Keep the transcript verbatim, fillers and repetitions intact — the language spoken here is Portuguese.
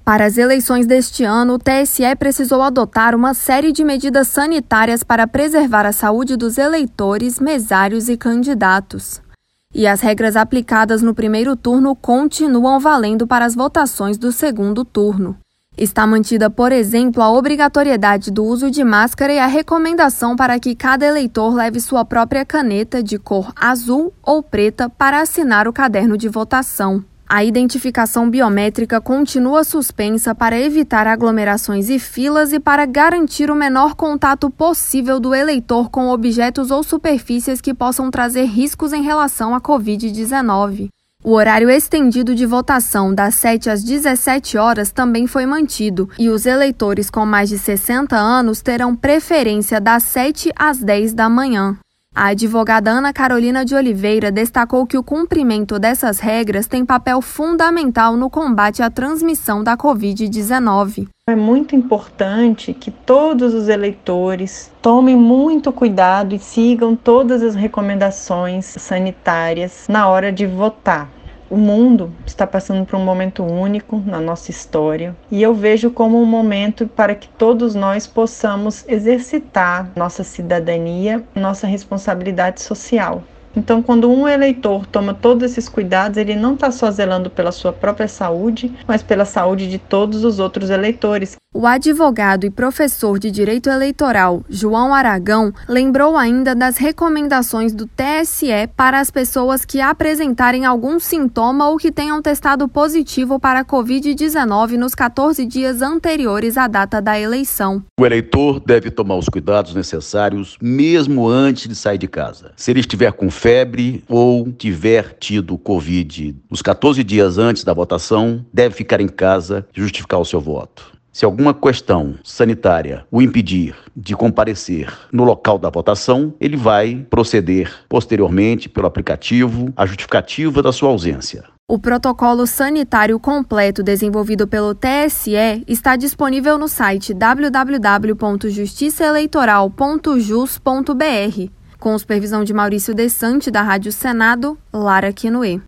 Para as eleições deste ano, o T S E precisou adotar uma série de medidas sanitárias para preservar a saúde dos eleitores, mesários e candidatos. E as regras aplicadas no primeiro turno continuam valendo para as votações do segundo turno. Está mantida, por exemplo, a obrigatoriedade do uso de máscara e a recomendação para que cada eleitor leve sua própria caneta de cor azul ou preta para assinar o caderno de votação. A identificação biométrica continua suspensa para evitar aglomerações e filas e para garantir o menor contato possível do eleitor com objetos ou superfícies que possam trazer riscos em relação à covid dezenove. O horário estendido de votação das sete às dezessete horas também foi mantido e os eleitores com mais de sessenta anos terão preferência das sete às dez da manhã. A advogada Ana Carolina de Oliveira destacou que o cumprimento dessas regras tem papel fundamental no combate à transmissão da covid dezenove. É muito importante que todos os eleitores tomem muito cuidado e sigam todas as recomendações sanitárias na hora de votar. O mundo está passando por um momento único na nossa história e eu vejo como um momento para que todos nós possamos exercitar nossa cidadania, nossa responsabilidade social. Então, quando um eleitor toma todos esses cuidados, ele não está só zelando pela sua própria saúde, mas pela saúde de todos os outros eleitores. O advogado e professor de Direito Eleitoral, João Aragão, lembrou ainda das recomendações do T S E para as pessoas que apresentarem algum sintoma ou que tenham testado positivo para a covid dezenove nos quatorze dias anteriores à data da eleição. O eleitor deve tomar os cuidados necessários mesmo antes de sair de casa. Se ele estiver com febre ou tiver tido Covid nos quatorze dias antes da votação, deve ficar em casa e justificar o seu voto. Se alguma questão sanitária o impedir de comparecer no local da votação, ele vai proceder posteriormente pelo aplicativo à justificativa da sua ausência. O protocolo sanitário completo desenvolvido pelo T S E está disponível no site w w w ponto justiça eleitoral ponto jus ponto b r. Com supervisão de Maurício Desante, da Rádio Senado, Lara Quinoe.